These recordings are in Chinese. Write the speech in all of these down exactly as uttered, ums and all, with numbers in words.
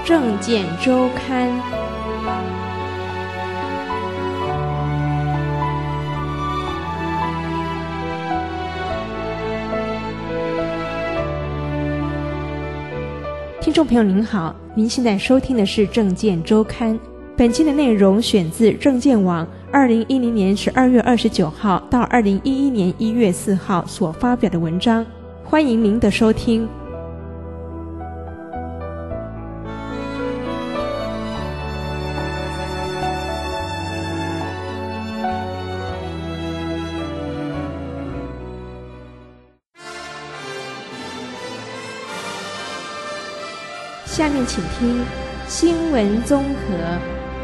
政见周刊。听众朋友您好，您现在收听的是政见周刊，本期的内容选自政见网二零一零年十二月二十九号到二零一一年一月四号所发表的文章，欢迎您的收听。下面请听新闻综合。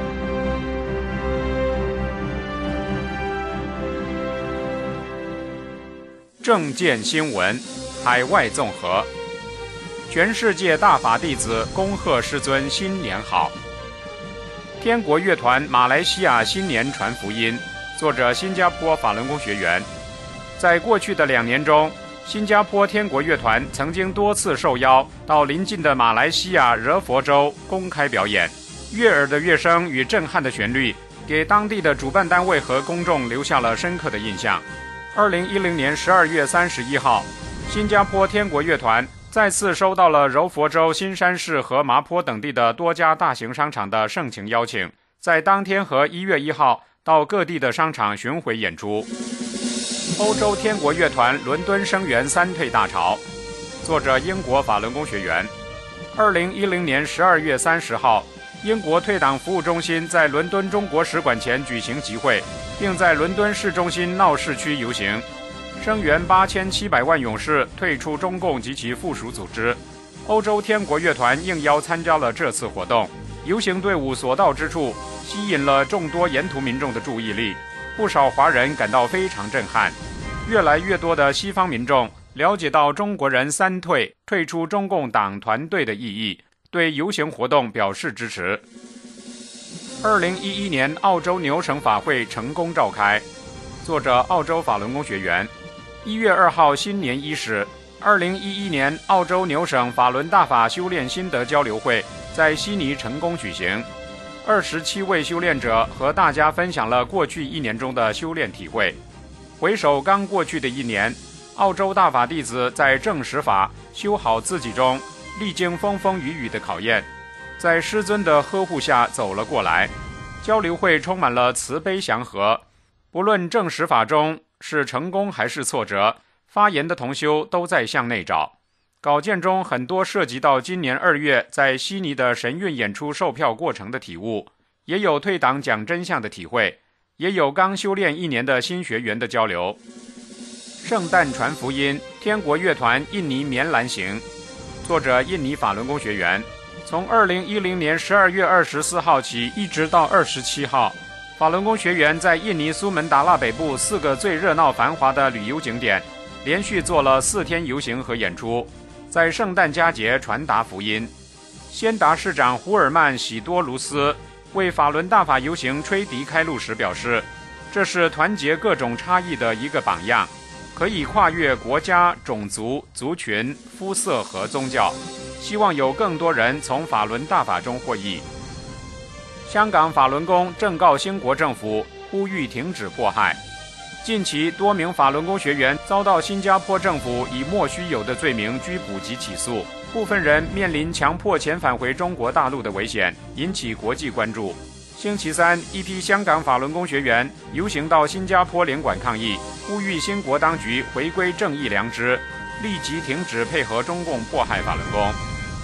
政见新闻，海外综合。全世界大法弟子恭贺师尊新年好。天国乐团马来西亚新年传福音，作者新加坡法轮功学员。在过去的两年中，新加坡天国乐团曾经多次受邀到邻近的马来西亚柔佛州公开表演，悦耳的乐声与震撼的旋律给当地的主办单位和公众留下了深刻的印象。二零一零年十二月三十一号，新加坡天国乐团再次收到了柔佛州新山市和麻坡等地的多家大型商场的盛情邀请，在当天和一月一号到各地的商场巡回演出。欧洲天国乐团伦敦声援三退大潮，作者英国法轮功学员。二零一零年十二月三十号，英国退党服务中心在伦敦中国使馆前举行集会，并在伦敦市中心闹市区游行，声援八千七百万勇士退出中共及其附属组织。欧洲天国乐团应邀参加了这次活动，游行队伍所到之处吸引了众多沿途民众的注意力，不少华人感到非常震撼。越来越多的西方民众了解到中国人三退退出中共党团队的意义，对游行活动表示支持。二零一一年澳洲牛省法会成功召开，作者澳洲法轮功学员。一月二号新年伊始，二零一一年澳洲牛省法轮大法修炼心得交流会在悉尼成功举行，二十七位修炼者和大家分享了过去一年中的修炼体会。回首刚过去的一年，澳洲大法弟子在正实法修好自己中历经风风雨雨的考验，在师尊的呵护下走了过来。交流会充满了慈悲祥和，不论正实法中是成功还是挫折，发言的同修都在向内找。稿件中很多涉及到今年二月在悉尼的神韵演出售票过程的体悟，也有退党讲真相的体会，也有刚修炼一年的新学员的交流。圣诞传福音，天国乐团印尼棉兰行，作者印尼法轮功学员。从二零一零年十二月二十四号起一直到二十七号，法轮功学员在印尼苏门答腊北部四个最热闹繁华的旅游景点连续做了四天游行和演出，在圣诞佳节传达福音。先达市长胡尔曼喜多卢斯为法轮大法游行吹笛开路时表示，这是团结各种差异的一个榜样，可以跨越国家、种族、族群、肤色和宗教，希望有更多人从法轮大法中获益。香港法轮功正告兴国政府，呼吁停止迫害。近期多名法轮功学员遭到新加坡政府以莫须有的罪名拘捕及起诉，部分人面临强迫遣返回中国大陆的危险，引起国际关注。星期三，一批香港法轮功学员游行到新加坡领馆抗议，呼吁新国当局回归正义良知，立即停止配合中共迫害法轮功。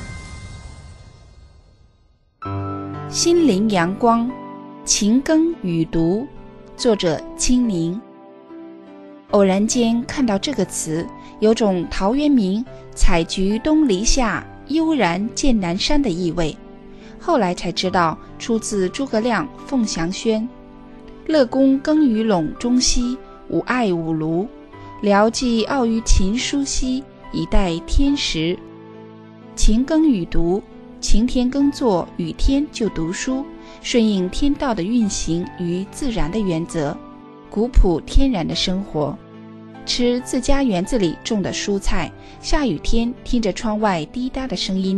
心灵阳光，勤耕与读，作者清宁。偶然间看到这个词，有种陶渊明采菊东篱下，悠然见南山的意味。后来才知道出自诸葛亮《凤翔轩》，乐公耕于陇中兮，吾爱吾庐。聊寄傲于秦书兮，以待天时。勤耕与读，晴天耕作，雨天就读书，顺应天道的运行与自然的原则，古朴天然的生活。吃自家园子里种的蔬菜，下雨天听着窗外滴答的声音，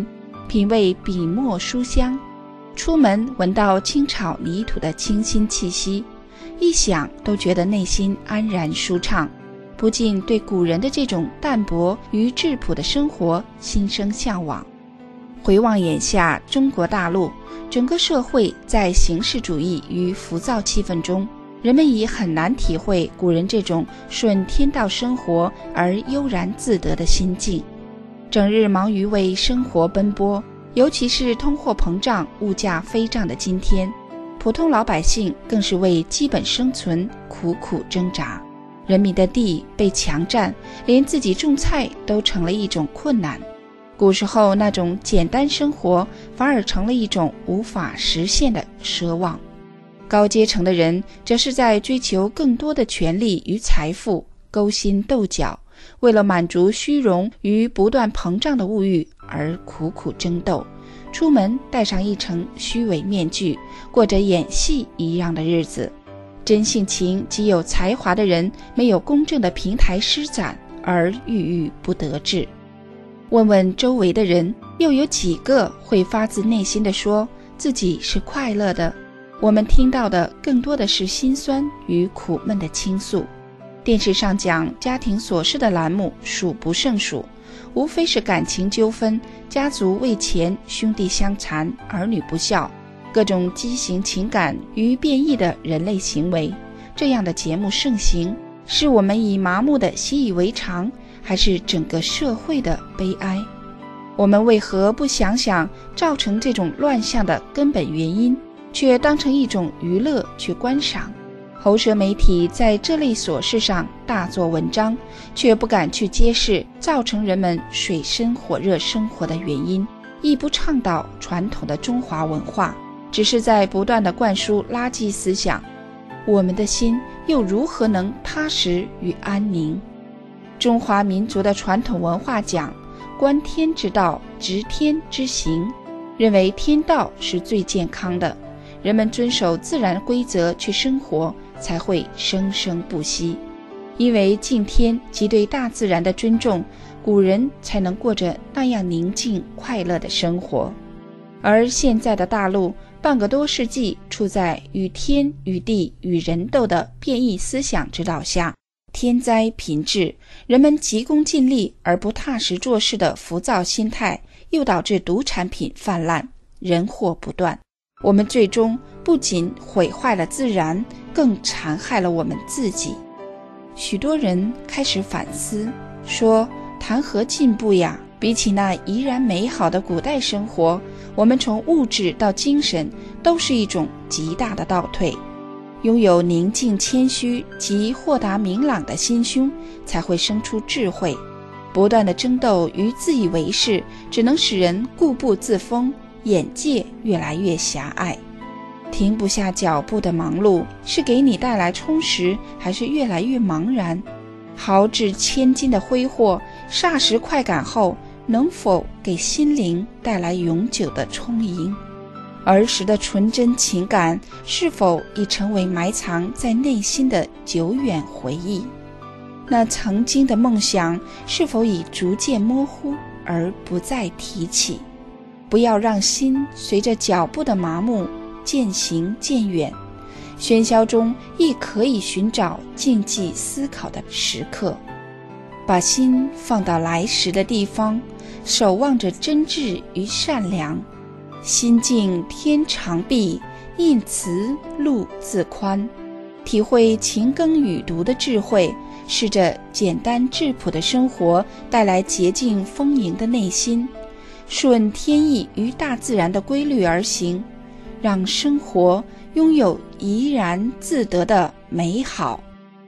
品味笔墨书香，出门闻到青草泥土的清新气息，一想都觉得内心安然舒畅，不禁对古人的这种淡泊与质朴的生活心生向往。回望眼下中国大陆，整个社会在形式主义与浮躁气氛中，人们已很难体会古人这种顺天道生活而悠然自得的心境。整日忙于为生活奔波，尤其是通货膨胀、物价飞涨的今天，普通老百姓更是为基本生存苦苦挣扎。人民的地被强占，连自己种菜都成了一种困难。古时候那种简单生活反而成了一种无法实现的奢望。高阶层的人则是在追求更多的权力与财富，勾心斗角，为了满足虚荣与不断膨胀的物欲而苦苦争斗，出门戴上一层虚伪面具，过着演戏一样的日子。真性情及有才华的人没有公正的平台施展，而郁郁不得志。问问周围的人，又有几个会发自内心地说自己是快乐的？我们听到的更多的是心酸与苦闷的倾诉。电视上讲家庭琐事的栏目数不胜数，无非是感情纠纷、家族为钱、兄弟相残、儿女不孝，各种畸形情感与变异的人类行为。这样的节目盛行，是我们已麻木的习以为常，还是整个社会的悲哀？我们为何不想想造成这种乱象的根本原因，却当成一种娱乐去观赏？喉舌媒体在这类琐事上大做文章，却不敢去揭示造成人们水深火热生活的原因，亦不倡导传统的中华文化，只是在不断地灌输垃圾思想。我们的心又如何能踏实与安宁？中华民族的传统文化讲观天之道，执天之行，认为天道是最健康的，人们遵守自然规则去生活，才会生生不息。因为敬天及对大自然的尊重，古人才能过着那样宁静快乐的生活。而现在的大陆半个多世纪处在与天与地与人斗的变异思想指导下，天灾频至，人们急功近利而不踏实做事的浮躁心态，又导致毒产品泛滥，人祸不断。我们最终不仅毁坏了自然，更残害了我们自己。许多人开始反思，说谈何进步呀？比起那依然美好的古代生活，我们从物质到精神都是一种极大的倒退。拥有宁静谦虚及豁达明朗的心胸，才会生出智慧。不断的争斗与自以为是，只能使人固步自封，眼界越来越狭隘。停不下脚步的忙碌，是给你带来充实，还是越来越茫然？豪掷千金的挥霍，霎时快感后，能否给心灵带来永久的充盈？儿时的纯真情感，是否已成为埋藏在内心的久远回忆？那曾经的梦想，是否已逐渐模糊而不再提起？不要让心随着脚步的麻木渐行渐远，喧嚣中亦可以寻找静寂思考的时刻。把心放到来时的地方，守望着真挚与善良。心静天长碧，应慈路自宽。体会勤耕雨读的智慧，试着简单质朴的生活带来洁净丰盈的内心，顺天意与大自然的规律而行，让生活拥有怡然自得的美好。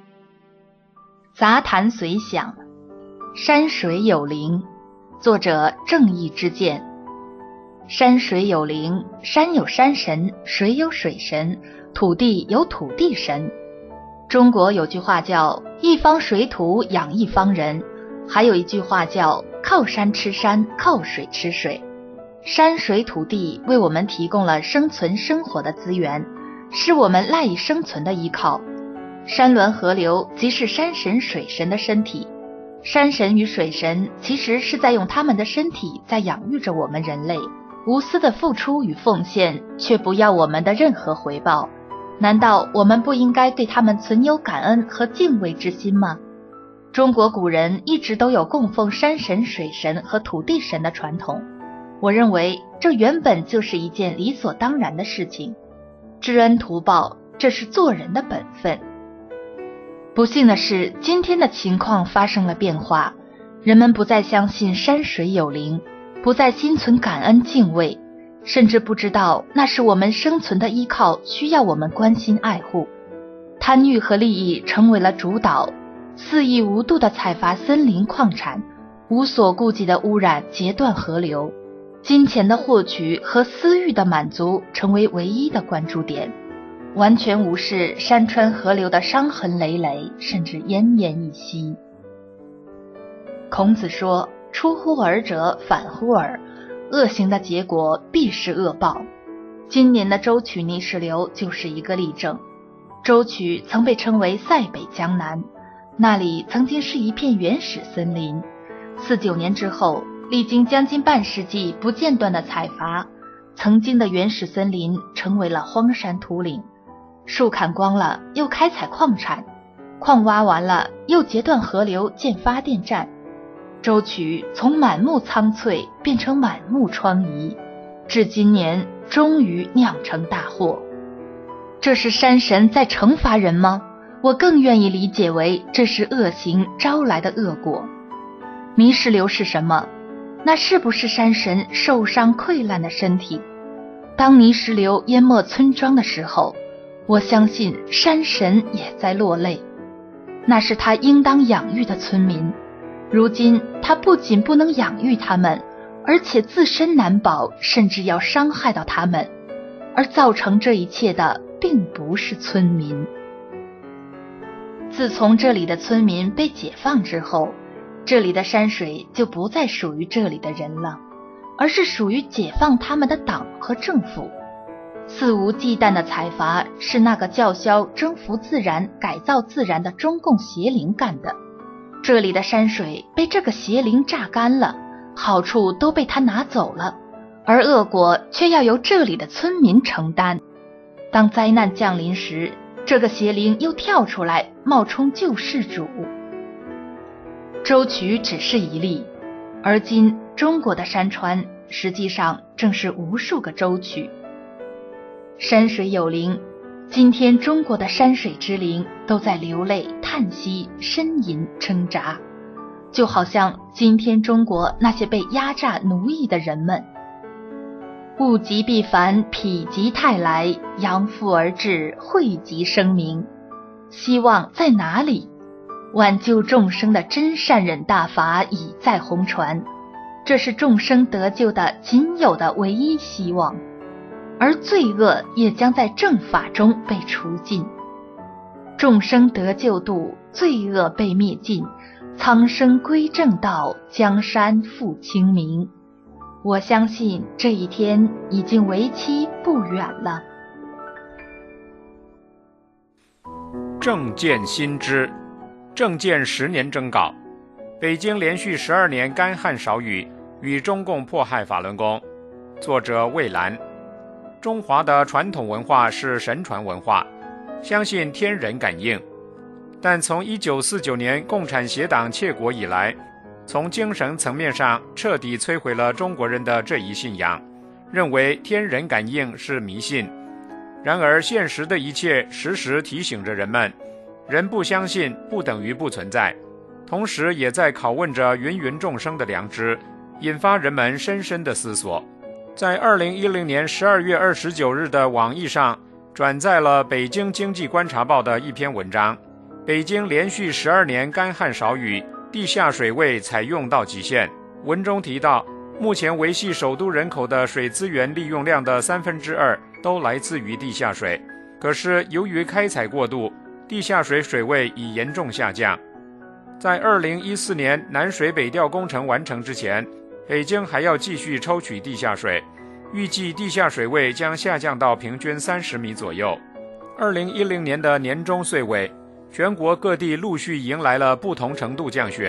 杂谈随想，山水有灵，作者正义之剑。山水有灵，山有山神，水有水神，土地有土地神。中国有句话叫一方水土养一方人，还有一句话叫靠山吃山，靠水吃水。山水土地为我们提供了生存生活的资源，是我们赖以生存的依靠。山峦河流即是山神水神的身体， 山神与水神其实是在用他们的身体在养育着我们人类，无私的付出与奉献，却不要我们的任何回报。难道我们不应该对他们存有感恩和敬畏之心吗？中国古人一直都有供奉山神、水神和土地神的传统，我认为这原本就是一件理所当然的事情。知恩图报，这是做人的本分。不幸的是，今天的情况发生了变化，人们不再相信山水有灵，不再心存感恩敬畏，甚至不知道那是我们生存的依靠，需要我们关心爱护。贪欲和利益成为了主导，肆意无度的采伐森林矿产，无所顾忌的污染截断河流，金钱的获取和私欲的满足成为唯一的关注点，完全无视山川河流的伤痕累累，甚至奄奄一息。孔子说，出乎尔者反乎尔，恶行的结果必是恶报。今年的舟曲泥石流就是一个例证。舟曲曾被称为塞北江南，那里曾经是一片原始森林。四九年之后，历经将近半世纪不间断的采伐，曾经的原始森林成为了荒山土岭。树砍光了，又开采矿产；矿挖完了，又截断河流建发电站。舟曲从满目苍翠变成满目疮痍，至今年终于酿成大祸。这是山神在惩罚人吗？我更愿意理解为这是恶行招来的恶果。泥石流是什么？那是不是山神受伤溃烂的身体？当泥石流淹没村庄的时候，我相信山神也在落泪。那是他应当养育的村民，如今他不仅不能养育他们，而且自身难保，甚至要伤害到他们，而造成这一切的并不是村民。自从这里的村民被解放之后，这里的山水就不再属于这里的人了，而是属于解放他们的党和政府。肆无忌惮的采伐是那个叫嚣征服自然、改造自然的中共邪灵干的。这里的山水被这个邪灵榨干了，好处都被他拿走了，而恶果却要由这里的村民承担。当灾难降临时，这个邪灵又跳出来冒充救世主。舟曲只是一例，而今中国的山川实际上正是无数个舟曲。山水有灵，今天中国的山水之灵都在流泪、叹息、呻吟、挣扎，就好像今天中国那些被压榨奴役的人们。物极必反，否极泰来，扬复而至，惠及生民。希望在哪里？挽救众生的真善忍大法已在红传，这是众生得救的仅有的唯一希望。而罪恶也将在正法中被除尽，众生得救度，罪恶被灭尽，苍生归正道，江山复清明。我相信这一天已经为期不远了。 政见新知，政见十年征稿，北京连续十二年干旱少雨，与中共迫害法轮功。作者魏兰。中华的传统文化是神传文化，相信天人感应。但从一九四九年共产协党窃国以来，从精神层面上彻底摧毁了中国人的这一信仰，认为天人感应是迷信。然而现实的一切时时提醒着人们，人不相信不等于不存在，同时也在拷问着芸芸众生的良知，引发人们深深的思索。在二零一零年十二月二十九日的网易上转载了北京经济观察报的一篇文章，北京连续十二年干旱少雨，地下水位采用到极限。文中提到，目前维系首都人口的水资源利用量的三分之二都来自于地下水，可是由于开采过度，地下水水位已严重下降。在二零一四年南水北调工程完成之前，北京还要继续抽取地下水，预计地下水位将下降到平均三十米左右。二零一零年的年中岁尾，全国各地陆续迎来了不同程度降雪，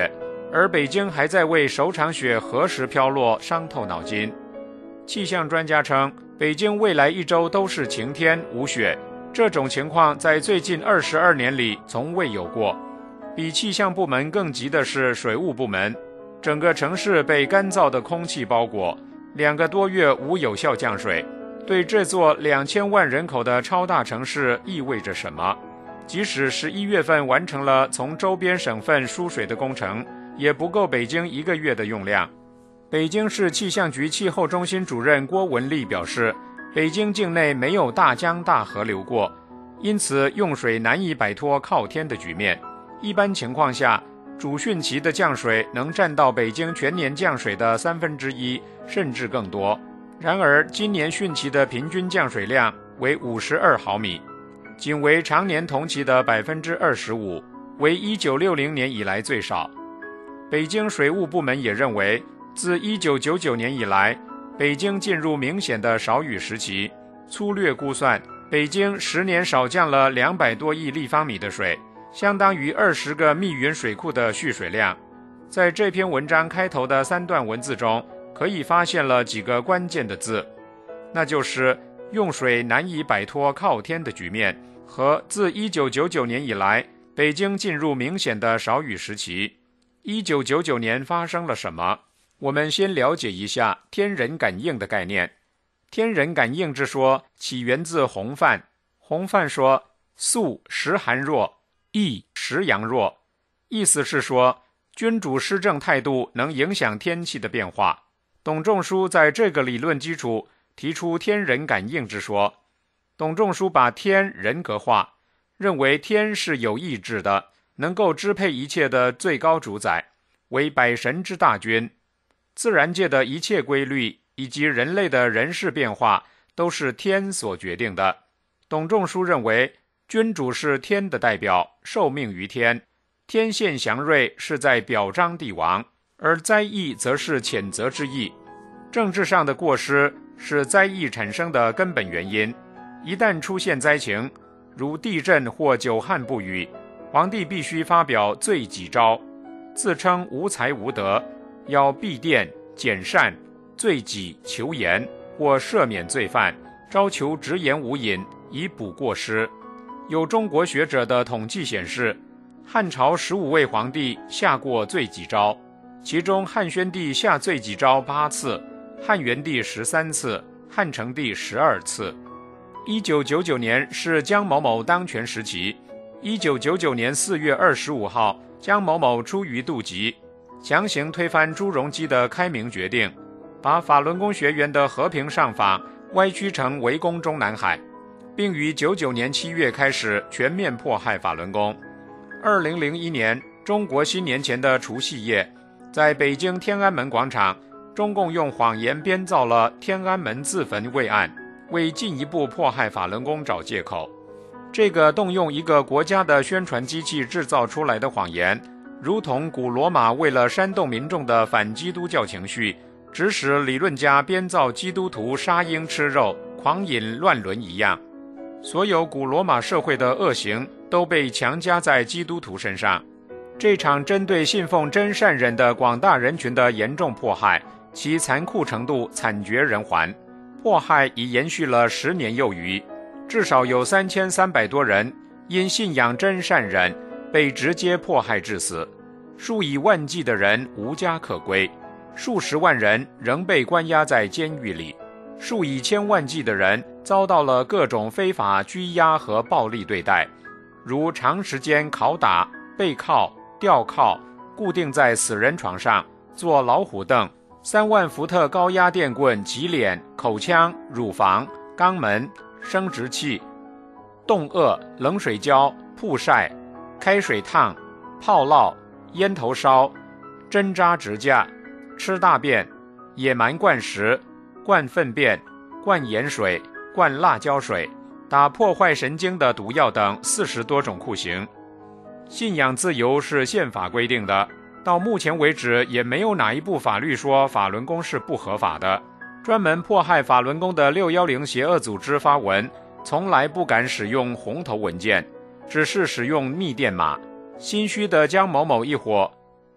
而北京还在为首场雪何时飘落伤透脑筋。气象专家称，北京未来一周都是晴天无雪，这种情况在最近二十二年里从未有过。比气象部门更急的是水务部门，整个城市被干燥的空气包裹，两个多月无有效降水，对这座两千万人口的超大城市意味着什么？即使十一月份完成了从周边省份输水的工程，也不够北京一个月的用量。北京市气象局气候中心主任郭文丽表示，北京境内没有大江大河流过，因此用水难以摆脱靠天的局面。一般情况下，主汛期的降水能占到北京全年降水的三分之一，甚至更多。然而，今年汛期的平均降水量为五十二毫米，仅为常年同期的百分之二十五，为一九六零年以来最少。北京水务部门也认为，自一九九九年以来，北京进入明显的少雨时期。粗略估算，北京十年少降了两百多亿立方米的水，相当于二十个密云水库的蓄水量。在这篇文章开头的三段文字中，可以发现了几个关键的字，那就是用水难以摆脱靠天的局面和自一九九九年以来，北京进入明显的少雨时期。一九九九年发生了什么？我们先了解一下天人感应的概念。天人感应之说起源自洪范。洪范说，素时寒弱，易时阳弱，意思是说君主施政态度能影响天气的变化。董仲舒在这个理论基础提出天人感应之说。董仲舒把天人格化，认为天是有意志的，能够支配一切的最高主宰，为百神之大君。自然界的一切规律以及人类的人事变化都是天所决定的。董仲舒认为，君主是天的代表，受命于天，天现祥瑞是在表彰帝王，而灾异则是谴责之意。政治上的过失是灾异产生的根本原因。一旦出现灾情，如地震或久旱不雨，皇帝必须发表罪己诏，自称无才无德，要避殿、减善、罪己求严或赦免罪犯，招求直言无隐，以补过失。有中国学者的统计显示，汉朝十五位皇帝下过罪己诏，其中汉宣帝下罪己诏八次，汉元帝十三次，汉成帝十二次。一九九九年是姜某某当权时期。一九九九年四月二十五号，姜某某出于妒忌，强行推翻朱镕基的开明决定，把法轮功学员的和平上访歪曲成围攻中南海，并于九九年七月开始全面迫害法轮功。二零零一年中国新年前的除夕夜，在北京天安门广场，中共用谎言编造了天安门自焚未案，为进一步迫害法轮功找借口。这个动用一个国家的宣传机器制造出来的谎言，如同古罗马为了煽动民众的反基督教情绪，指使理论家编造基督徒杀鹰吃肉、狂饮乱伦一样。所有古罗马社会的恶行都被强加在基督徒身上。这场针对信奉真善忍的广大人群的严重迫害，其残酷程度惨绝人寰。迫害已延续了十年有余，至少有三千三百多人因信仰真善忍被直接迫害致死，数以万计的人无家可归，数十万人仍被关押在监狱里，数以千万计的人遭到了各种非法拘押和暴力对待，如长时间拷打、背铐、吊铐、固定在死人床上、坐老虎凳、三万伏特高压电棍挤脸、口腔、乳房、肛门、生殖器、冻饿、冷水浇、曝晒、开水烫、泡烙、烟头烧、针扎指甲、吃大便、野蛮灌食、灌粪便、灌盐水、灌辣椒水、打破坏神经的毒药等四十多种酷刑。信仰自由是宪法规定的，到目前为止也没有哪一部法律说法轮功是不合法的。专门迫害法轮功的六一零邪恶组织发文，从来不敢使用红头文件，只是使用密电码。心虚的姜某某一伙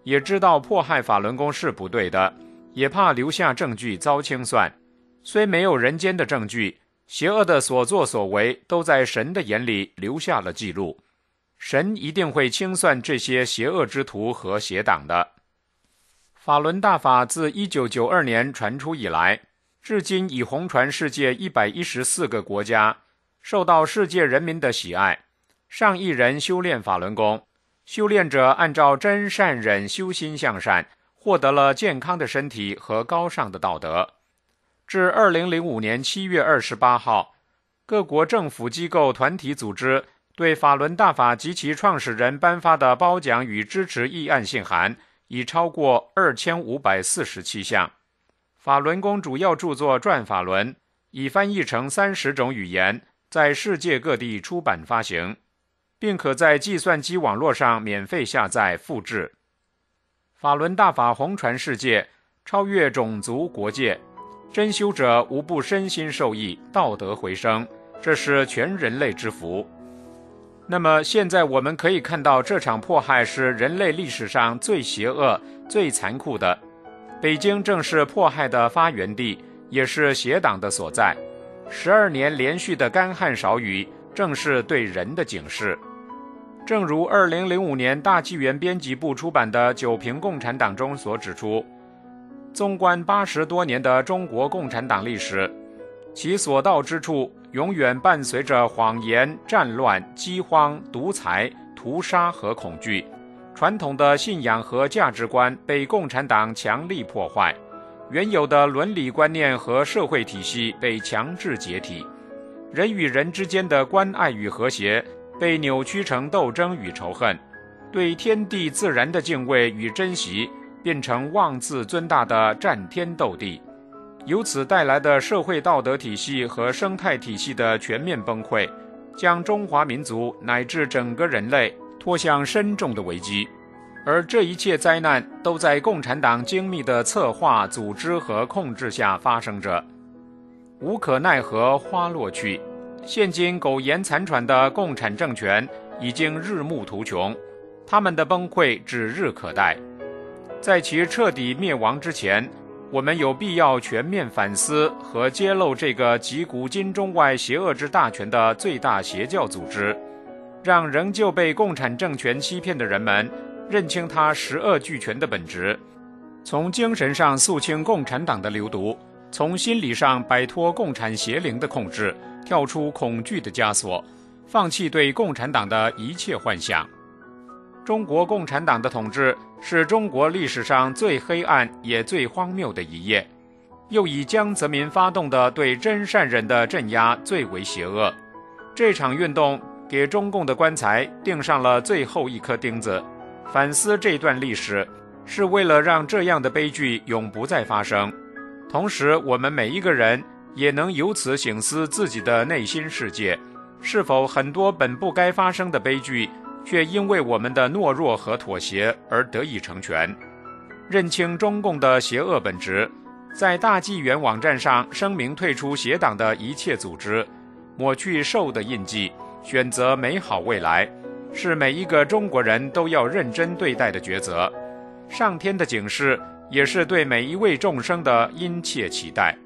也知道迫害法轮功是不对的，也怕留下证据遭清算。虽没有人间的证据，邪恶的所作所为都在神的眼里留下了记录，神一定会清算这些邪恶之徒和邪党的。法轮大法自一九九二年传出以来，至今已红传世界一百一十四个国家，受到世界人民的喜爱。上亿人修炼法轮功，修炼者按照真善忍修心向善，获得了健康的身体和高尚的道德。至二零零五年七月二十八号，各国政府机构团体组织对法轮大法及其创始人颁发的褒奖与支持议案信函已超过二千五百四十七项。法轮功主要著作《转法轮》已翻译成三十种语言，在世界各地出版发行，并可在计算机网络上免费下载复制。法轮大法红传世界，超越种族国界，真修者无不身心受益，道德回升，这是全人类之福。那么现在我们可以看到，这场迫害是人类历史上最邪恶、最残酷的。北京正是迫害的发源地，也是邪党的所在。十二年连续的干旱少雨，正是对人的警示。正如二零零五年大纪元编辑部出版的《九评共产党》中所指出，纵观八十多年的中国共产党历史，其所到之处永远伴随着谎言、战乱、饥荒、独裁、屠杀和恐惧。传统的信仰和价值观被共产党强力破坏，原有的伦理观念和社会体系被强制解体，人与人之间的关爱与和谐被扭曲成斗争与仇恨，对天地自然的敬畏与珍惜变成妄自尊大的战天斗地。由此带来的社会道德体系和生态体系的全面崩溃，将中华民族乃至整个人类拖向深重的危机。而这一切灾难都在共产党精密的策划、组织和控制下发生着。无可奈何花落去，现今苟延残喘的共产政权已经日暮途穷，他们的崩溃指日可待。在其彻底灭亡之前，我们有必要全面反思和揭露这个集古今中外邪恶之大权的最大邪教组织，让仍旧被共产政权欺骗的人们认清它十恶俱全的本质，从精神上肃清共产党的流毒，从心理上摆脱共产邪灵的控制，跳出恐惧的枷锁，放弃对共产党的一切幻想。中国共产党的统治是中国历史上最黑暗也最荒谬的一页，又以江泽民发动的对真善忍的镇压最为邪恶。这场运动给中共的棺材钉上了最后一颗钉子。反思这段历史，是为了让这样的悲剧永不再发生。同时，我们每一个人也能由此省思自己的内心世界，是否很多本不该发生的悲剧，却因为我们的懦弱和妥协而得以成全。认清中共的邪恶本质，在大纪元网站上声明退出邪党的一切组织，抹去兽的印记，选择美好未来，是每一个中国人都要认真对待的抉择。上天的警示，也是对每一位众生的殷切期待。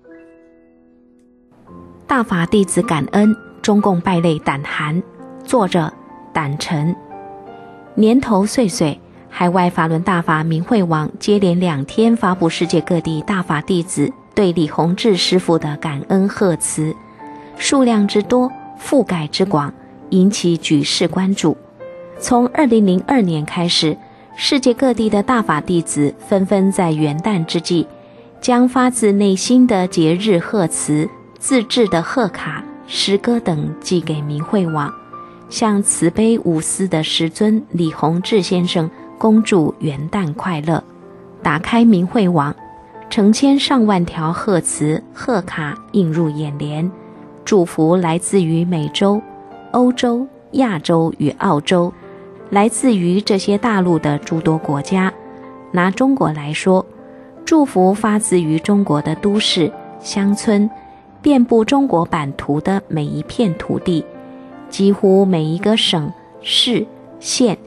大法弟子感恩，中共败类胆寒。作者胆沉。年头岁岁，海外法轮大法明慧网接连两天发布世界各地大法弟子对李洪志师父的感恩贺词，数量之多，覆盖之广，引起举世关注。从二零零二年开始，世界各地的大法弟子纷纷在元旦之际，将发自内心的节日贺词、自制的贺卡、诗歌等寄给明慧网，向慈悲无私的师尊李洪志先生恭祝元旦快乐。打开明慧网，成千上万条贺词、贺卡映入眼帘，祝福来自于美洲、欧洲、亚洲与澳洲，来自于这些大陆的诸多国家。拿中国来说，祝福发自于中国的都市、乡村，遍布中国版图的每一片土地，几乎每一个省、市、县，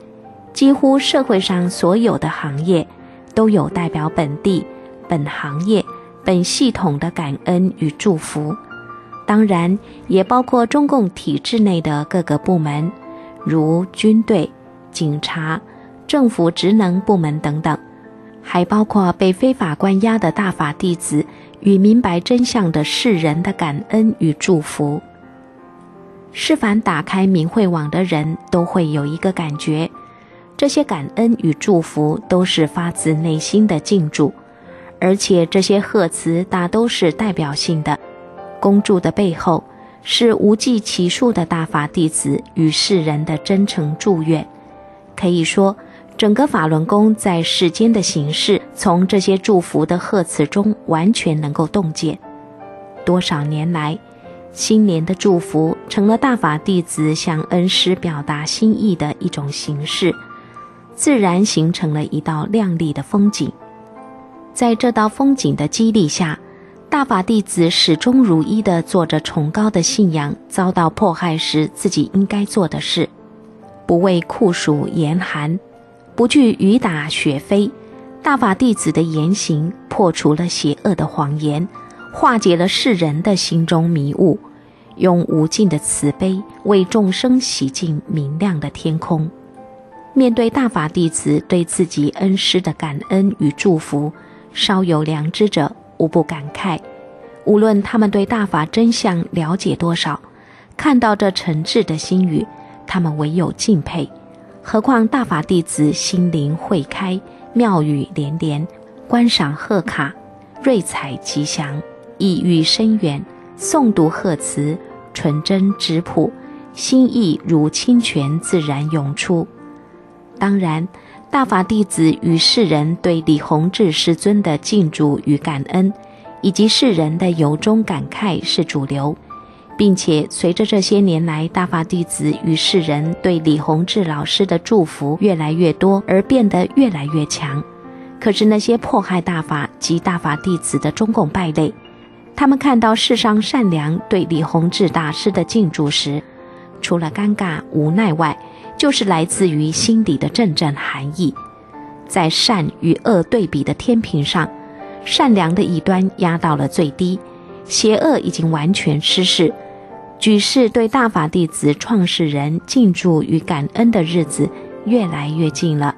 几乎社会上所有的行业都有代表本地、本行业、本系统的感恩与祝福，当然也包括中共体制内的各个部门，如军队、警察、政府职能部门等等，还包括被非法关押的大法弟子与明白真相的世人的感恩与祝福。是凡打开明慧网的人都会有一个感觉，这些感恩与祝福都是发自内心的敬祝，而且这些贺词大都是代表性的，恭祝的背后是无计其数的大法弟子与世人的真诚祝愿。可以说，整个法轮功在世间的形式从这些祝福的贺词中完全能够洞见。多少年来，新年的祝福成了大法弟子向恩师表达心意的一种形式，自然形成了一道亮丽的风景。在这道风景的激励下，大法弟子始终如一地做着崇高的信仰遭到迫害时自己应该做的事，不畏酷暑严寒，不惧雨打雪飞。大法弟子的言行破除了邪恶的谎言，化解了世人的心中迷雾，用无尽的慈悲为众生洗净明亮的天空。面对大法弟子对自己恩师的感恩与祝福，稍有良知者无不感慨。无论他们对大法真相了解多少，看到这诚挚的心语，他们唯有敬佩。何况大法弟子心灵慧开，妙语连连，观赏贺卡，瑞彩吉祥，意蕴深远，诵读贺词，纯真质朴，心意如清泉自然涌出。当然，大法弟子与世人对李洪志师尊的敬祝与感恩，以及世人的由衷感慨是主流，并且随着这些年来大法弟子与世人对李洪志老师的祝福越来越多而变得越来越强。可是那些迫害大法及大法弟子的中共败类，他们看到世上善良对李洪志大师的敬祝时，除了尴尬无奈外，就是来自于心底的阵阵寒意。在善与恶对比的天平上，善良的一端压到了最低，邪恶已经完全失势，举世对大法弟子创始人敬祝与感恩的日子越来越近了。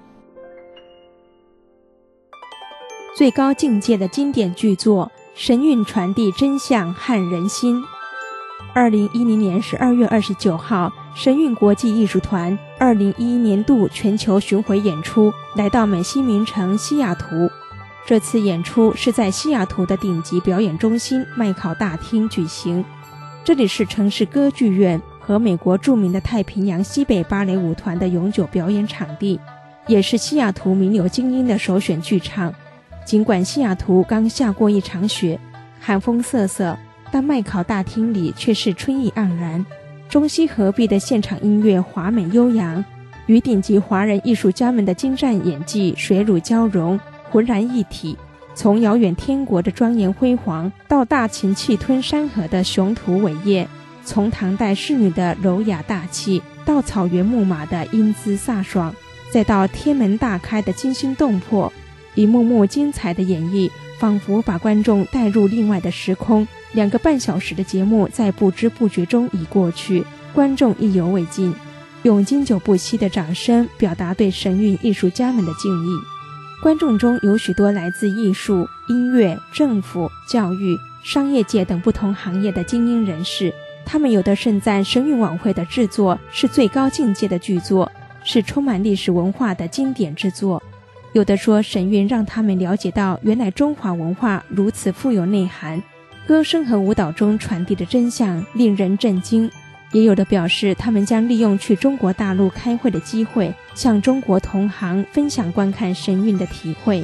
最高境界的经典巨作，神韵传递真相撼人心。二零一零年十二月二十九号，神韵国际艺术团二零一一年度全球巡回演出来到美西名城西雅图。这次演出是在西雅图的顶级表演中心麦考大厅举行，这里是城市歌剧院和美国著名的太平洋西北芭蕾舞团的永久表演场地，也是西雅图名流精英的首选剧场。尽管西雅图刚下过一场雪，寒风瑟瑟，但麦考大厅里却是春意盎然。中西合璧的现场音乐华美悠扬，与顶级华人艺术家们的精湛演技水乳交融，浑然一体。从遥远天国的庄严辉煌，到大秦气吞山河的雄图伟业，从唐代仕女的柔雅大气，到草原牧马的英姿飒爽，再到天门大开的惊心动魄，一幕幕精彩的演绎仿佛把观众带入另外的时空。两个半小时的节目在不知不觉中已过去，观众意犹未尽，用经久不息的掌声表达对神韵艺术家们的敬意。观众中有许多来自艺术、音乐、政府、教育、商业界等不同行业的精英人士，他们有的盛赞神韵晚会的制作是最高境界的剧作，是充满历史文化的经典之作，有的说神韵让他们了解到原来中华文化如此富有内涵，歌声和舞蹈中传递的真相令人震惊，也有的表示他们将利用去中国大陆开会的机会，向中国同行分享观看神韵的体会。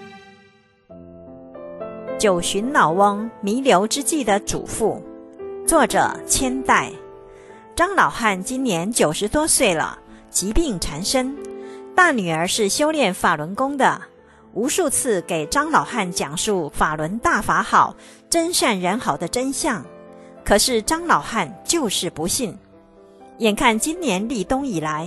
九旬老翁弥留之际的嘱咐，作者千代。张老汉今年九十多岁了，疾病缠身，大女儿是修炼法轮功的，无数次给张老汉讲述法轮大法好，真善人好的真相，可是张老汉就是不信。眼看今年立冬以来，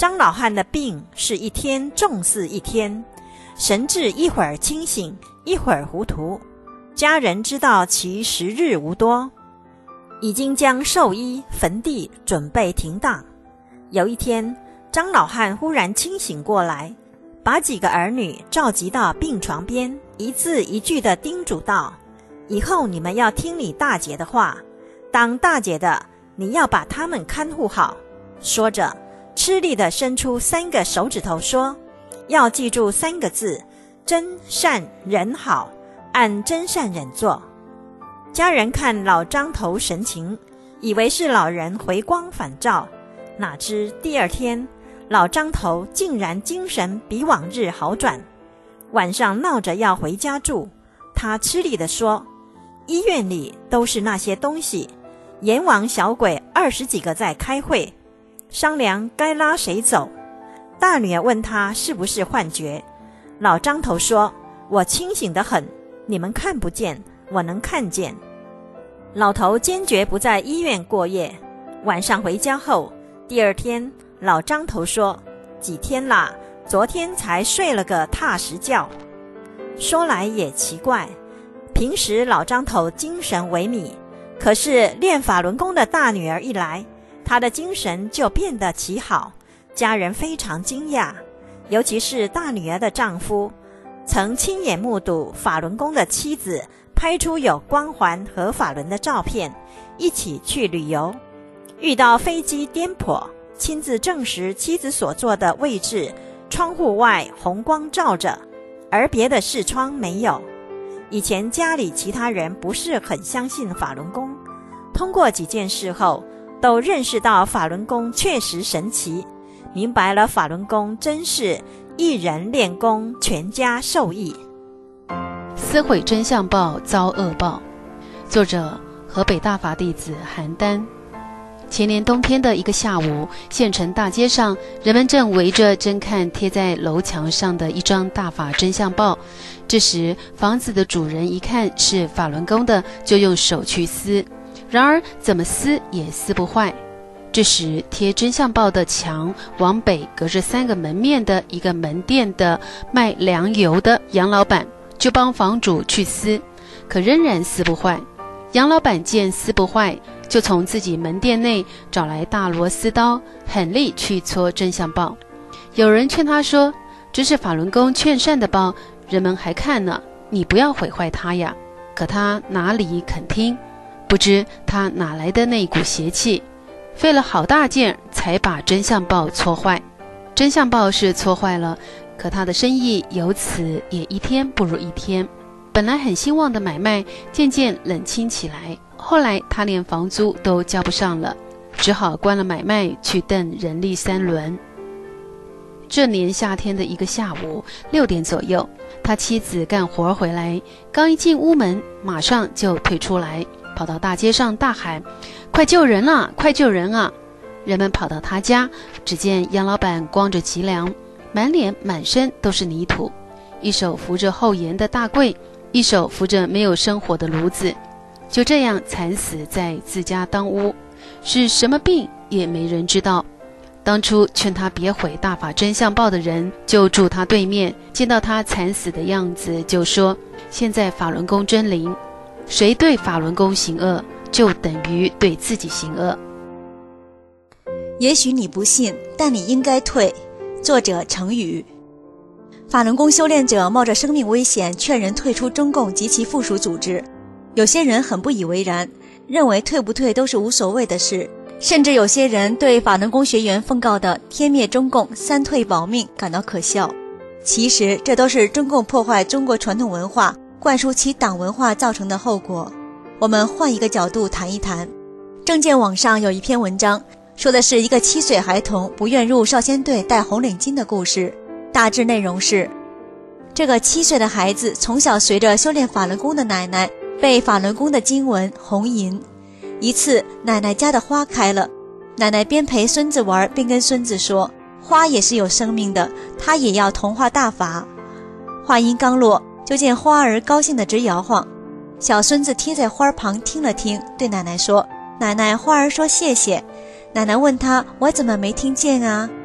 张老汉的病是一天重似一天，神志一会儿清醒，一会儿糊涂。家人知道其时日无多，已经将寿衣坟地准备停当。有一天，张老汉忽然清醒过来，把几个儿女召集到病床边，一字一句地叮嘱道：以后你们要听你大姐的话，当大姐的你要把他们看护好。说着，吃力地伸出三个手指头说：要记住三个字，真善忍好，按真善忍做。家人看老张头神情，以为是老人回光返照，哪知第二天老张头竟然精神比往日好转。晚上闹着要回家住，他吃力地说：医院里都是那些东西，阎王小鬼二十几个在开会，商量该拉谁走。大女儿问他是不是幻觉，老张头说：我清醒得很，你们看不见，我能看见。老头坚决不在医院过夜。晚上回家后，第二天老张头说：几天啦，昨天才睡了个踏实觉。说来也奇怪，平时老张头精神萎靡，可是练法轮功的大女儿一来，他的精神就变得奇好，家人非常惊讶。尤其是大女儿的丈夫，曾亲眼目睹法轮功的妻子拍出有光环和法轮的照片，一起去旅游，遇到飞机颠簸，亲自证实妻子所坐的位置窗户外红光照着，而别的视窗没有。以前家里其他人不是很相信法轮功，通过几件事后，都认识到法轮功确实神奇，明白了法轮功真是一人练功，全家受益。 撕毁真相报遭恶报，作者河北大法弟子韩丹。前年冬天的一个下午，县城大街上，人们正围着侦看贴在楼墙上的一张大法真相报。这时，房子的主人一看是法轮功的，就用手去撕，然而怎么撕也撕不坏。这时，贴真相报的墙往北隔着三个门面的一个门店的卖粮油的杨老板就帮房主去撕，可仍然撕不坏。杨老板见撕不坏，就从自己门店内找来大螺丝刀，狠力去搓真相报。有人劝他说：这是法轮功劝善的报，人们还看呢，你不要毁坏它呀。可他哪里肯听，不知他哪来的那股邪气，费了好大劲才把真相报搓坏。真相报是搓坏了，可他的生意由此也一天不如一天。本来很兴旺的买卖渐渐冷清起来，后来他连房租都交不上了，只好关了买卖去等人力三轮。这年夏天的一个下午六点左右，他妻子干活回来，刚一进屋门，马上就退出来，跑到大街上大喊：快救人啊，快救人啊！人们跑到他家，只见杨老板光着脊梁，满脸满身都是泥土，一手扶着后檐的大柜，一手扶着没有生火的炉子，就这样惨死在自家当屋。是什么病也没人知道。当初劝他别毁大法真相报的人就住他对面，见到他惨死的样子就说：现在法轮功真灵，谁对法轮功行恶，就等于对自己行恶。 也许你不信，但你应该退。作者程宇。法轮功修炼者冒着生命危险劝人退出中共及其附属组织，有些人很不以为然，认为退不退都是无所谓的事，甚至有些人对法轮功学员奉告的天灭中共三退保命感到可笑。其实这都是中共破坏中国传统文化，灌输其党文化造成的后果。我们换一个角度谈一谈。政见网上有一篇文章，说的是一个七岁孩童不愿入少先队戴红领巾的故事。大致内容是，这个七岁的孩子从小随着修炼法轮功的奶奶背法轮功的经文红吟。一次奶奶家的花开了，奶奶边陪孙子玩边跟孙子说，花也是有生命的，它也要同化大法。话音刚落，就见花儿高兴地直摇晃。小孙子贴在花旁听了听，对奶奶说，奶奶，花儿说谢谢。奶奶问他，我怎么没听见啊？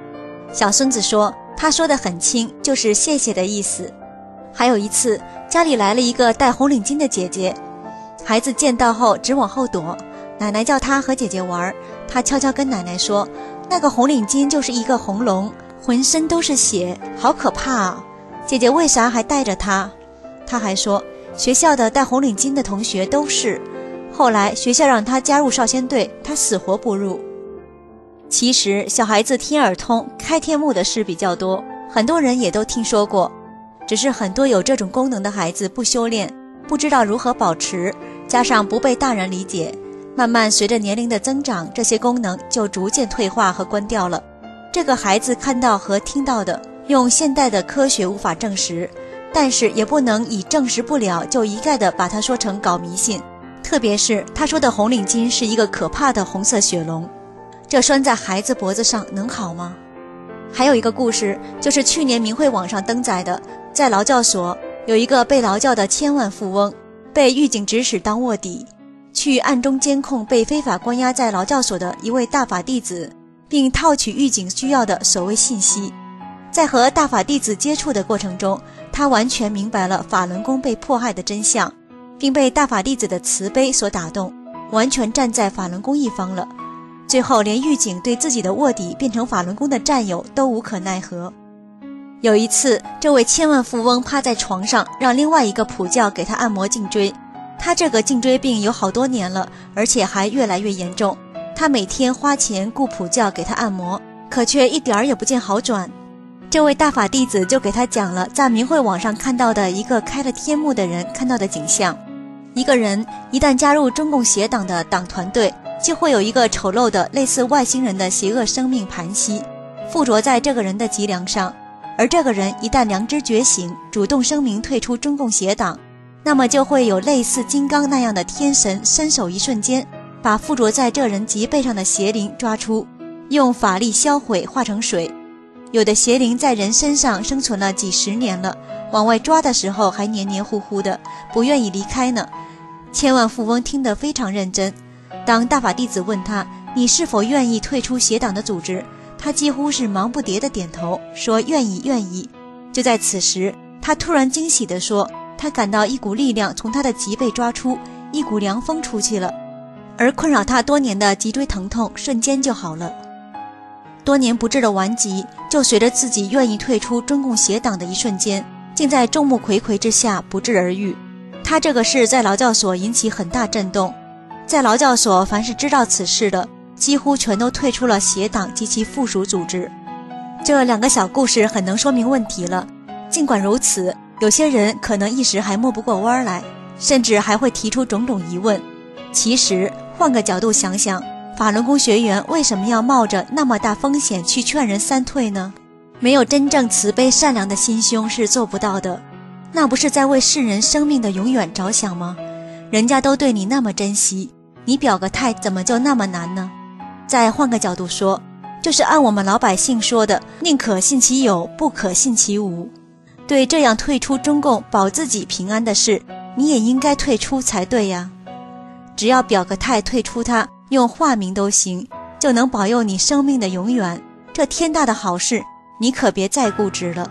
小孙子说，他说得很轻，就是谢谢的意思。还有一次，家里来了一个戴红领巾的姐姐，孩子见到后直往后躲，奶奶叫他和姐姐玩，他悄悄跟奶奶说，那个红领巾就是一个红龙，浑身都是血，好可怕啊！姐姐为啥还带着他？他还说，学校的戴红领巾的同学都是，后来学校让他加入少先队，他死活不入。其实小孩子听耳通、开天目的事比较多，很多人也都听说过，只是很多有这种功能的孩子不修炼，不知道如何保持，加上不被大人理解，慢慢随着年龄的增长，这些功能就逐渐退化和关掉了。这个孩子看到和听到的，用现代的科学无法证实，但是也不能以证实不了就一概的把它说成搞迷信。特别是他说的红领巾是一个可怕的红色血龙，这拴在孩子脖子上能好吗？还有一个故事，就是去年明慧网上登载的，在劳教所有一个被劳教的千万富翁，被狱警指使当卧底，去暗中监控被非法关押在劳教所的一位大法弟子，并套取狱警需要的所谓信息。在和大法弟子接触的过程中，他完全明白了法轮功被迫害的真相，并被大法弟子的慈悲所打动，完全站在法轮功一方了。最后连狱警对自己的卧底变成法轮功的战友都无可奈何。有一次，这位千万富翁趴在床上，让另外一个普教给他按摩颈椎。他这个颈椎病有好多年了，而且还越来越严重。他每天花钱雇普教给他按摩，可却一点儿也不见好转。这位大法弟子就给他讲了在明慧网上看到的一个开了天目的人看到的景象。一个人一旦加入中共邪党的党团队，就会有一个丑陋的类似外星人的邪恶生命盘膝，附着在这个人的脊梁上。而这个人一旦良知觉醒，主动声明退出中共邪党，那么就会有类似金刚那样的天神伸手一瞬间，把附着在这人脊背上的邪灵抓出，用法力销毁化成水。有的邪灵在人身上生存了几十年了，往外抓的时候还黏黏糊糊的，不愿意离开呢。千万富翁听得非常认真，当大法弟子问他，你是否愿意退出邪党的组织，他几乎是忙不迭地点头，说愿意愿意。就在此时，他突然惊喜地说，他感到一股力量从他的脊背抓出，一股凉风出去了，而困扰他多年的脊椎疼痛瞬间就好了。多年不治的顽疾，就随着自己愿意退出中共邪党的一瞬间，竟在众目睽睽之下不治而愈。他这个事在劳教所引起很大震动，在劳教所凡是知道此事的，几乎全都退出了邪党及其附属组织。这两个小故事很能说明问题了。尽管如此，有些人可能一时还摸不过弯来，甚至还会提出种种疑问。其实换个角度想想，法轮功学员为什么要冒着那么大风险去劝人三退呢？没有真正慈悲善良的心胸是做不到的。那不是在为世人生命的永远着想吗？人家都对你那么珍惜，你表个态怎么就那么难呢？再换个角度说，就是按我们老百姓说的，宁可信其有，不可信其无。对这样退出中共保自己平安的事，你也应该退出才对呀。只要表个态退出它，用化名都行，就能保佑你生命的永远。这天大的好事，你可别再固执了。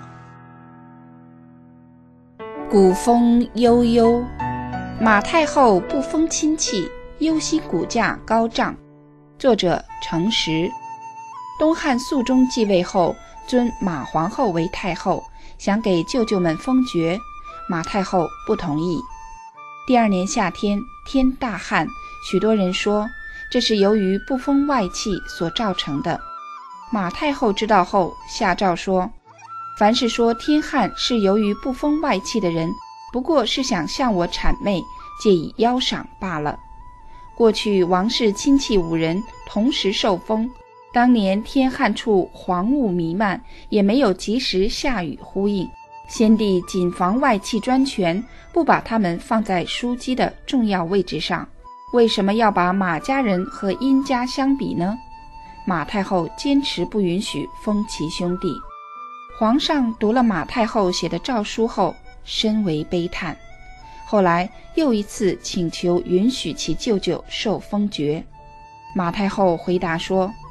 古风悠悠，马太后不封亲戚，忧心骨架高涨。作者程实。东汉肃宗继位后，尊马皇后为太后，想给舅舅们封爵，马太后不同意。第二年夏天，天大旱，许多人说这是由于不封外戚所造成的。马太后知道后，下诏说，凡是说天旱是由于不封外戚的人，不过是想向我谄媚，借以邀赏罢了。过去王室亲戚五人同时受封，当年天旱处黄雾弥漫，也没有及时下雨呼应。先帝谨防外戚专权，不把他们放在枢机的重要位置上，为什么要把马家人和殷家相比呢？马太后坚持不允许封其兄弟。皇上读了马太后写的诏书后，深为悲叹。后来又一次请求允许其舅舅受封爵。马太后回答说，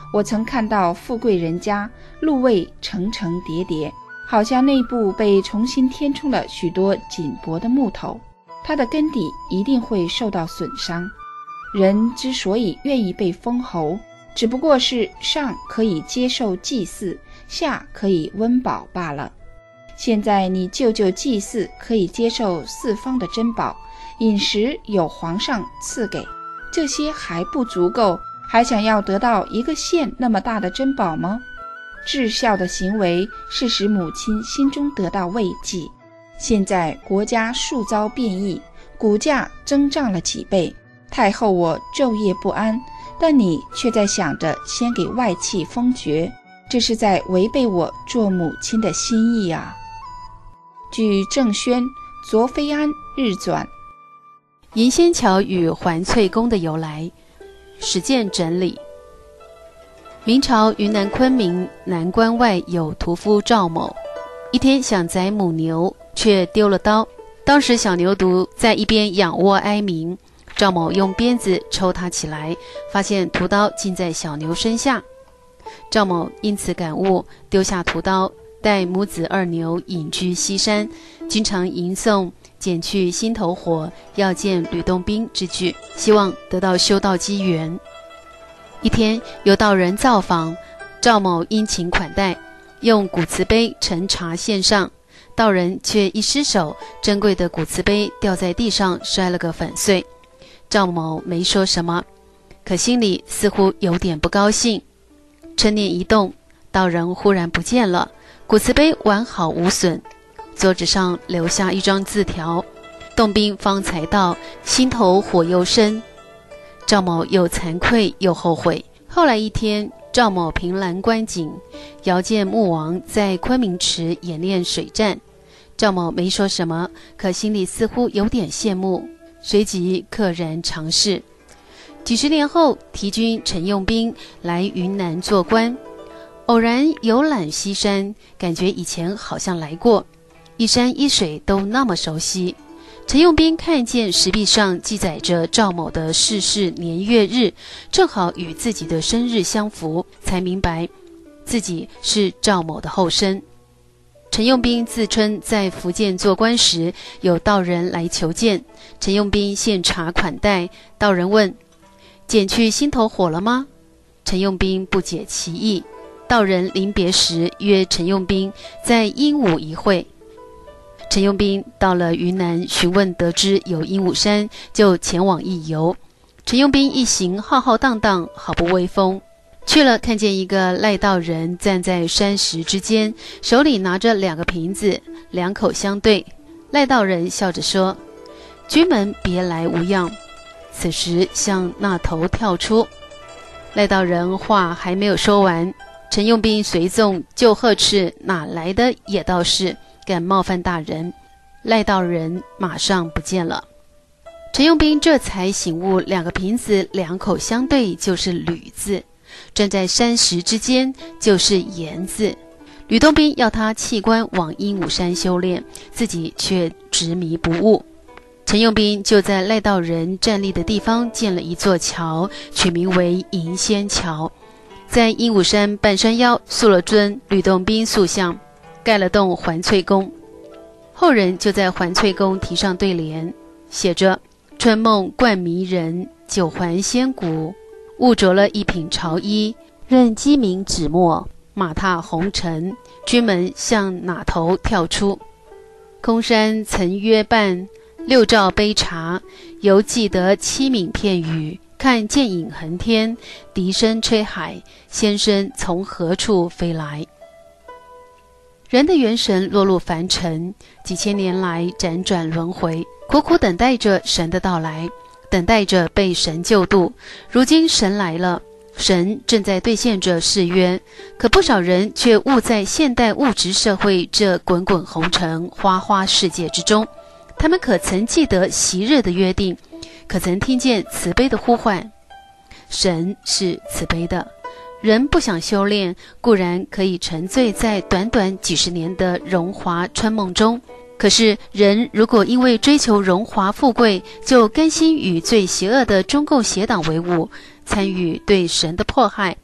我曾看到富贵人家路位层层叠叠，好像内部被重新填充了许多紧薄的木头，它的根底一定会受到损伤。人之所以愿意被封侯，只不过是上可以接受祭祀，下可以温饱罢了。现在你救救祭祀可以接受四方的珍宝，饮食有皇上赐给，这些还不足够，还想要得到一个县那么大的珍宝吗？至孝的行为是使母亲心中得到慰藉。现在国家数遭变异，股价增长了几倍，太后我昼夜不安，但你却在想着先给外戚封爵，这是在违背我做母亲的心意啊。据郑轩《卓非安日传》。 银仙桥与环翠宫的由来，史建整理。明朝云南昆明南关外有屠夫赵某，一天想宰母牛，却丢了刀。当时小牛犊在一边仰卧哀鸣，赵某用鞭子抽它起来，发现屠刀竟在小牛身下。赵某因此感悟，丢下屠刀，带母子二牛隐居西山，经常吟诵减去心头火，要见吕洞宾之句，希望得到修道机缘。一天有道人造访，赵某殷勤款待，用古瓷杯盛茶献上，道人却一失手，珍贵的古瓷杯掉在地上，摔了个粉碎。赵某没说什么，可心里似乎有点不高兴。嗔念一动，道人忽然不见了，古瓷杯完好无损，桌子上留下一张字条。洞宾方才到，心头火又生。赵某又惭愧又后悔。后来一天，赵某凭栏观景，遥见穆王在昆明池演练水战。赵某没说什么，可心里似乎有点羡慕，随即溘然长逝。几十年后，提军陈用兵来云南做官，偶然游览西山，感觉以前好像来过，一山一水都那么熟悉。陈用兵看见石壁上记载着赵某的逝世年月日，正好与自己的生日相符，才明白自己是赵某的后生。陈用兵自称在福建做官时，有道人来求见，陈用兵献茶款待。道人问：减去心头火了吗？陈用兵不解其意。道人临别时约陈用兵在鹦鹉一会。陈用兵到了云南，询问得知有鹦鹉山，就前往一游。陈用兵一行浩浩荡荡，毫不威风。去了，看见一个赖道人站在山石之间，手里拿着两个瓶子，两口相对。赖道人笑着说：君们别来无恙。此时向那头跳出。赖道人话还没有说完，陈用兵随众就呵斥：哪来的野道士，敢冒犯大人！赖道人马上不见了。陈用兵这才醒悟，两个瓶子两口相对就是吕字，站在山石之间就是言字。吕洞宾要他弃官往鹦鹉山修炼，自己却执迷不悟。陈用兵就在赖道人站立的地方建了一座桥，取名为银仙桥，在鹦鹉山半山腰塑了尊吕洞宾塑像，盖了栋环翠宫。后人就在环翠宫题上对联，写着：春梦冠迷人，九环仙骨，误着了一品朝衣，任鸡鸣纸墨，马踏红尘，君们向哪头跳出？空山曾约伴，六照杯茶，犹记得七闽片语，看剑影横天，笛声吹海，先生从何处飞来？人的元神落入凡尘，几千年来辗转轮回，苦苦等待着神的到来，等待着被神救度。如今神来了，神正在兑现着誓约，可不少人却误在现代物质社会这滚滚红尘花花世界之中。他们可曾记得昔日的约定？可曾听见慈悲的呼唤？神是慈悲的，人不想修炼，固然可以沉醉在短短几十年的荣华春梦中，可是人如果因为追求荣华富贵，就甘心与最邪恶的中共邪党为伍，参与对神的迫害，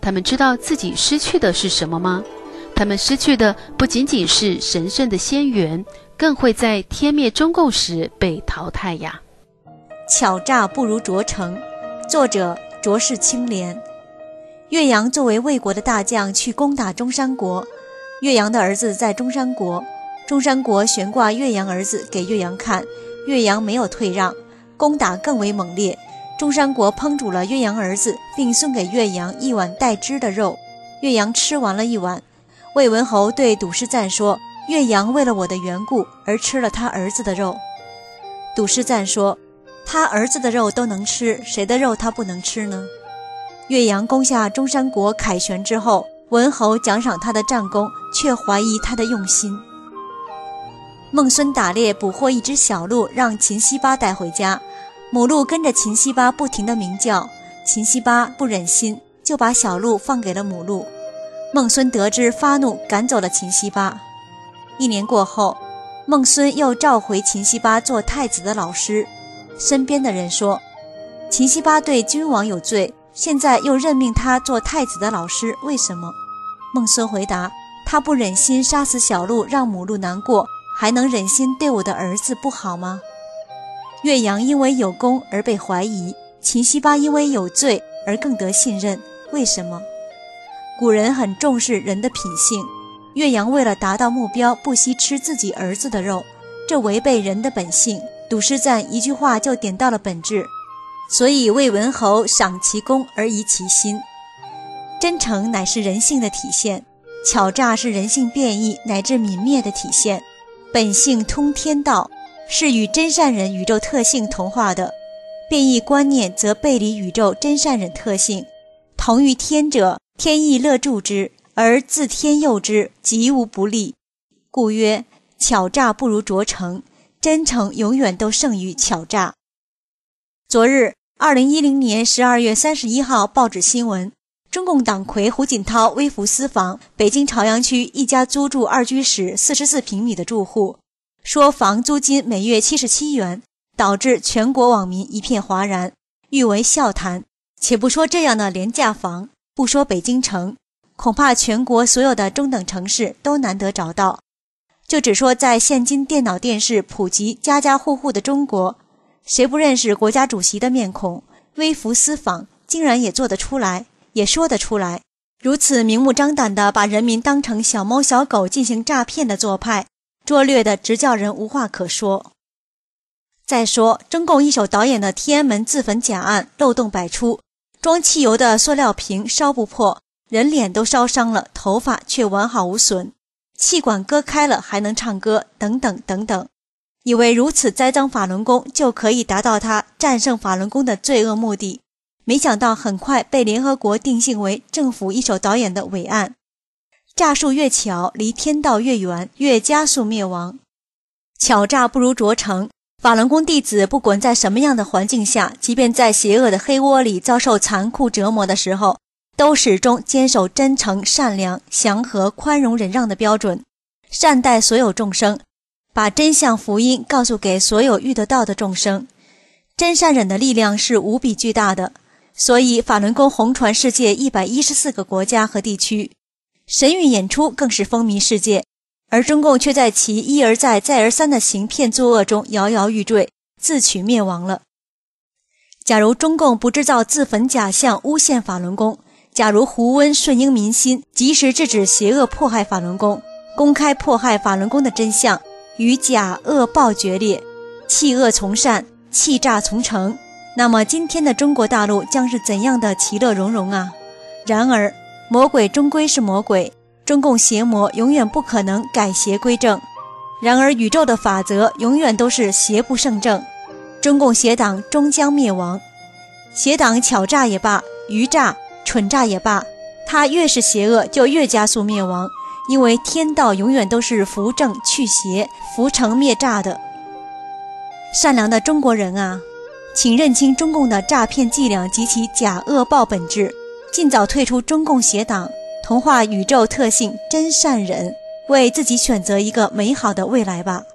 他们知道自己失去的是什么吗？他们失去的不仅仅是神圣的仙缘，更会在天灭中共时被淘汰呀。 巧诈不如拙诚，作者卓氏青莲。岳阳作为魏国的大将去攻打中山国，岳阳的儿子在中山国，中山国悬挂岳阳儿子给岳阳看，岳阳没有退让，攻打更为猛烈。中山国烹煮了岳阳儿子，并送给岳阳一碗带汁的肉，岳阳吃完了一碗。魏文侯对杜师赞说，岳阳为了我的缘故而吃了他儿子的肉。杜师赞说，他儿子的肉都能吃，谁的肉他不能吃呢？岳阳攻下中山国凯旋之后，文侯奖赏他的战功，却怀疑他的用心。孟孙打猎捕获一只小鹿，让秦西巴带回家，母鹿跟着秦西巴不停地鸣叫，秦西巴不忍心，就把小鹿放给了母鹿。孟孙得知，发怒赶走了秦西巴。一年过后，孟孙又召回秦西巴做太子的老师。身边的人说，秦西巴对君王有罪，现在又任命他做太子的老师，为什么？孟孙回答，他不忍心杀死小鹿，让母鹿难过，还能忍心对我的儿子不好吗？岳阳因为有功而被怀疑，秦西巴因为有罪而更得信任，为什么？古人很重视人的品性，岳阳为了达到目标，不惜吃自己儿子的肉，这违背人的本性。杜师赞一句话就点到了本质，所以魏文侯赏其功而疑其心。真诚乃是人性的体现，巧诈是人性变异乃至泯灭的体现。本性通天道，是与真善忍宇宙特性同化的，变异观念则背离宇宙真善忍特性。同于天者，天意乐助之，而自天佑之，极无不利。故曰，巧诈不如拙诚，真诚永远都胜于巧诈。昨日二零一零年十二月三十一号报纸新闻，中共党魁胡锦涛微服私访北京朝阳区一家租住二居室四十四平米的住户，说房租金每月七十七元，导致全国网民一片哗然，誉为笑谈。且不说这样的廉价房，不说北京城，恐怕全国所有的中等城市都难得找到。就只说在现今电脑电视普及家家户户的中国，谁不认识国家主席的面孔？微服私访竟然也做得出来，也说得出来，如此明目张胆地把人民当成小猫小狗进行诈骗的做派，拙劣的直叫人无话可说。再说中共一手导演的天安门自焚假案漏洞百出，装汽油的塑料瓶烧不破，人脸都烧伤了，头发却完好无损，气管割开了还能唱歌，等等等等。以为如此栽赃法轮功就可以达到他战胜法轮功的罪恶目的，没想到很快被联合国定性为政府一手导演的伪案。诈术越巧，离天道越远，越加速灭亡。巧诈不如拙诚，法轮功弟子不管在什么样的环境下，即便在邪恶的黑窝里遭受残酷折磨的时候，都始终坚守真诚、善良、祥和、宽容、忍让的标准，善待所有众生，把真相福音告诉给所有遇得到的众生。真善忍的力量是无比巨大的，所以法轮功红传世界一百一十四个国家和地区，神韵演出更是风靡世界，而中共却在其一而再再而三的行骗作恶中摇摇欲坠，自取灭亡了。假如中共不制造自焚假象诬陷法轮功，假如胡温顺应民心，及时制止邪恶迫害法轮功，公开迫害法轮功的真相，与假恶暴决裂，弃恶从善，弃诈从诚，那么今天的中国大陆将是怎样的其乐融融啊！然而魔鬼终归是魔鬼，中共邪魔永远不可能改邪归正，然而宇宙的法则永远都是邪不胜正，中共邪党终将灭亡。邪党巧诈也罢，愚诈蠢诈也罢，它越是邪恶就越加速灭亡，因为天道永远都是扶正去邪，扶成灭诈的。善良的中国人啊，请认清中共的诈骗伎俩及其假恶报本质，尽早退出中共邪党，同化宇宙特性真善忍，为自己选择一个美好的未来吧。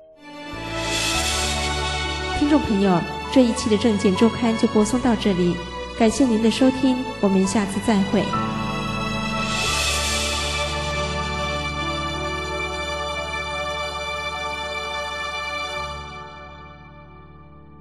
听众朋友，这一期的证件周刊就播送到这里，感谢您的收听，我们下次再会。